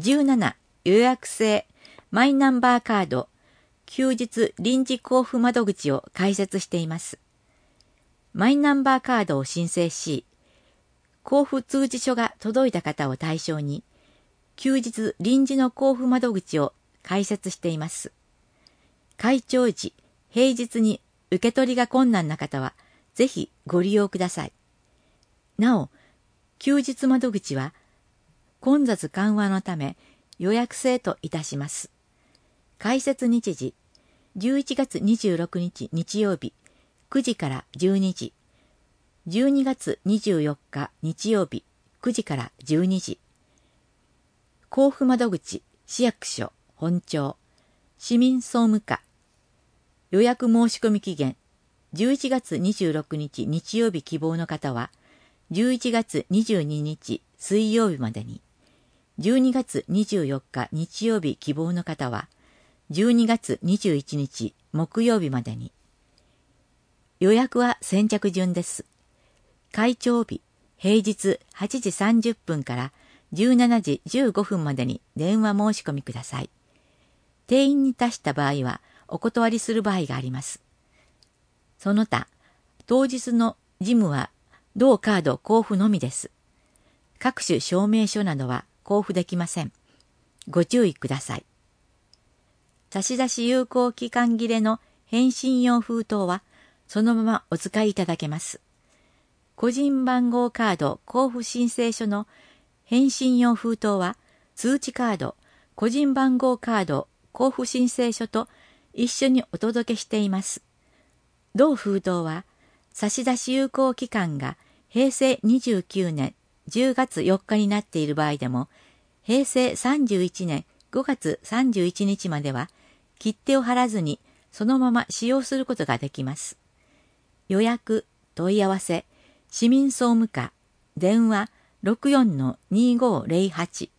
17予約制マイナンバーカード休日臨時交付窓口を開設しています。マイナンバーカードを申請し、交付通知書が届いた方を対象に、休日臨時の交付窓口を開設しています。開帳時、平日に受け取りが困難な方は、ぜひご利用ください。なお、休日窓口は、混雑緩和のため予約制といたします。開設日時、11月26日日曜日、9時から12時。12月24日日曜日、9時から12時。交付窓口、市役所、本庁、市民総務課。予約申し込み期限、11月26日日曜日希望の方は、11月22日水曜日までに。12月24日日曜日希望の方は、12月21日木曜日までに。予約は先着順です。開帳日、平日8時30分から17時15分までに電話申し込みください。定員に達した場合はお断りする場合があります。その他、当日の事務は同カード交付のみです。各種証明書などは交付できません。ご注意ください。差出有効期間切れの返信用封筒はそのままお使いいただけます。個人番号カード交付申請書の返信用封筒は通知カード、個人番号カード交付申請書と一緒にお届けしています。同封筒は差出有効期間が平成29年10月4日になっている場合でも、平成31年5月31日までは切手を貼らずにそのまま使用することができます。予約、問い合わせ、市民総務課、電話 64-2508